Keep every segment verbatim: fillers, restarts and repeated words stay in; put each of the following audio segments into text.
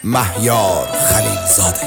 مهیار خلیلزاده.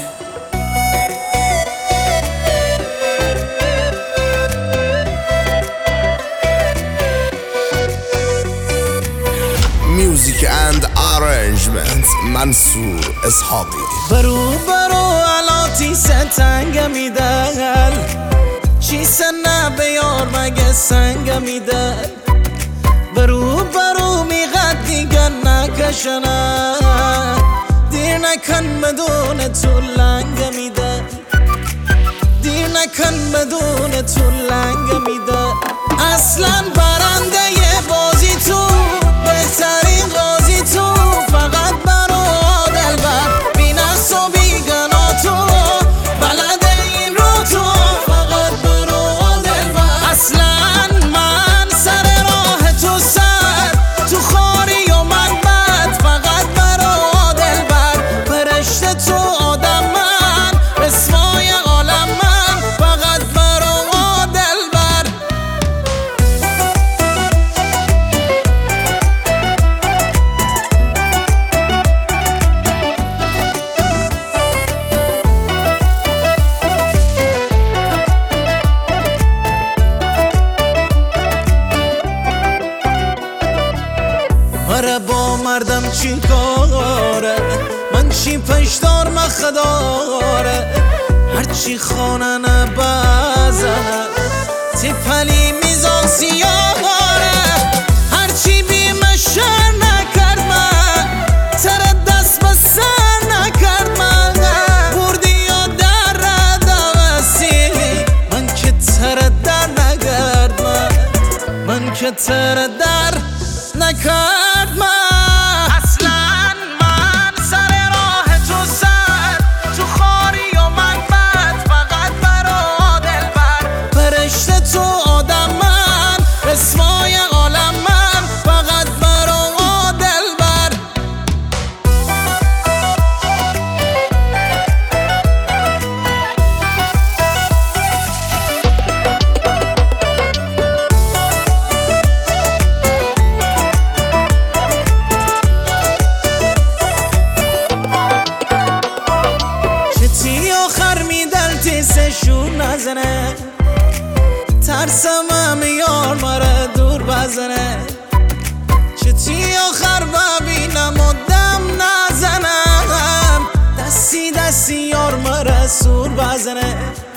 میوزیک اند آرنجمنت منصور اسحاقی. برو برو علاتی ستنگ میدل چی سنه بیار مگه سنگ میدل. برو برو میقد دیگه نکشنه دیر نکن بدون تو لنگ میدل. دیر نکن بدون تو لنگ میدل. اصلا برنده ی بازی تو بهترین قاضی تو فقط برو دلبر بی نفس و بی گنا تو بلد این رو تو فقط برو دلبر. اصلا من سر راه تو سر تو خاری و من بد فقط برو دلبر. فرشته تو آدم من اسمای عالم من فقط برو دلبر. مره با مردم چی کاره من چی پشدار مخداره هرچی خانه نبزنه تیپلی میزان سیاره هرچی بیم شر نکرد من سر دست به سر نکرد من بردی یا در دوستی من که تر در نگرد من من که تر در نکرد من. اصلا من سر راه تو سر تو خاری و من بد فقط برا دلبر. فرشته تو آدم من اسمای عالم من فقط برا دلبر. آخر میدل تیسشون نزنه ترسم هم یار مره دور بزنه. چتی آخر ببینم و دم نزنم دستی دستی یار مره سور بزنه.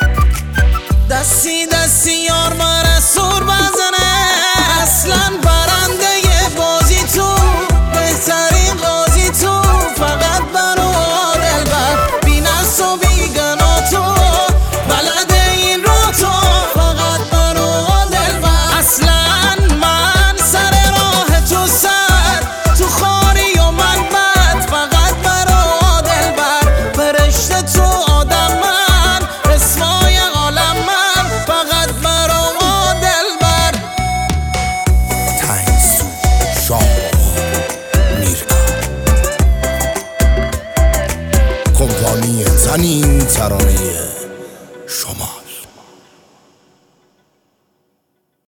دستی دستی یار مره سور بزنه. اصلا برنده ی بازی تو بهترین قاضی تو فقط برو دلبر بی نفس و بی گنا تو بلد این رو تو فقط برو دلبر. اصلا من سر راه تو سر تو خاری و من بد فقط برو دلبر. فرشته تو آدم من اسمای عالم من فقط برو دلبر. تنگسو شاه میرکا کمپانی تنین ترانه